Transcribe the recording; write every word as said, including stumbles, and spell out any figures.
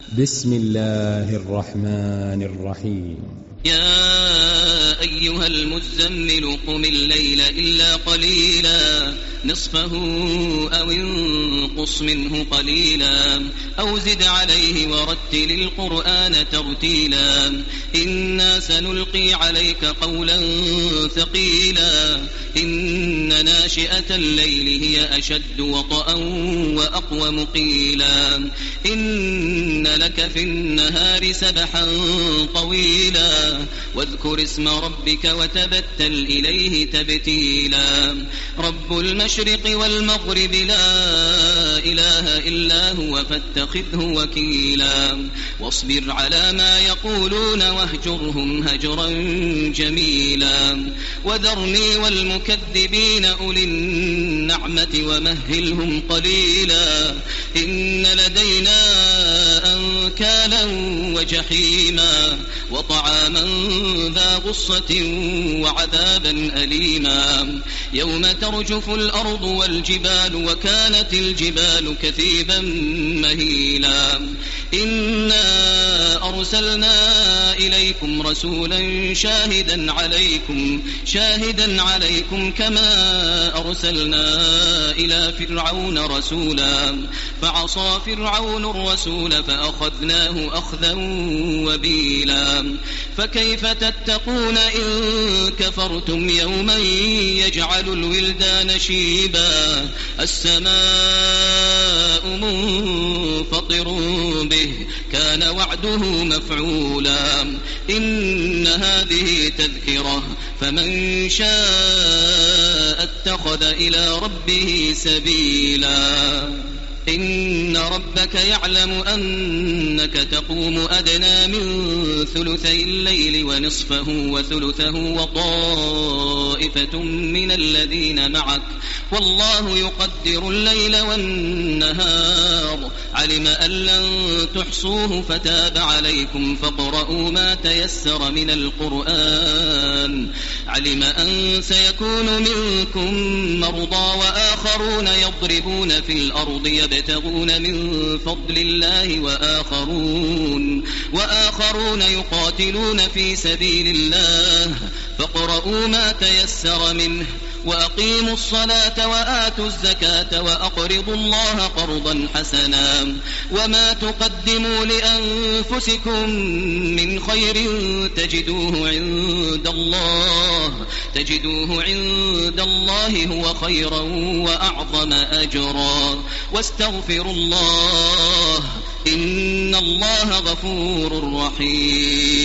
بسم الله الرحمن الرحيم. يا أيها المزمل قم الليل إلا قليلا نصفه أو انقص منه قليلا أو زد عليه ورتل القرآن ترتيلا إنا سنلقي عليك قولا ثقيلا إن ناشئة الليل هي أشد وطئا وأقوم قيلا إن لك في النهار سبحا طويلا واذكر اسم ربك وتبتل إليه تبتيلا رب المشرق والمغرب لا إله إلا هو فاتخذه وكيلا واصبر على ما يقولون واهجرهم هجرا جميلا وذرني والمكذبين أولي النعمة ومهلهم قليلا إن لدينا أنكالا وجحيما وطعاما ذا غصة وعذابا أليما يوم ترجف الأرض والجبال وكانت الجبال كثيبا مهيلا إنا أرسلنا إليكم رسولا شاهدا عليكم شاهدا عليكم كما أرسلنا إلى فرعون رسولا فعصى فرعون الرسول فأخذناه أخذا وبيلا فكيف تتقون إن كفرتم يوما يجعل الولدان شيبا السماء منفطر به كان وعده مفعولا إن هذه تذكرة فمن شاء اتخذ إلى ربه سبيلا إن ربك يعلم أنك تقوم أدنى من ثلثي الليل ونصفه وثلثه وطائفة من الذين معك والله يقدر الليل والنهار علم أن لن تحصوه فتاب عليكم فاقرؤوا ما تيسر من القرآن علم أن سيكون منكم مرضى وآخرون يضربون في الأرض يبتغون من فضل الله وآخرون, وآخرون يقاتلون في سبيل الله فاقرؤوا ما تيسر منه وأقيموا الصلاة وآتوا الزكاة وأقرضوا الله قرضا حسنا وما تقدموا لأنفسكم من خير تجدوه عند الله تجدوه عند الله هو خيرا وأعظم أجرا واستغفروا الله إن الله غفور رحيم.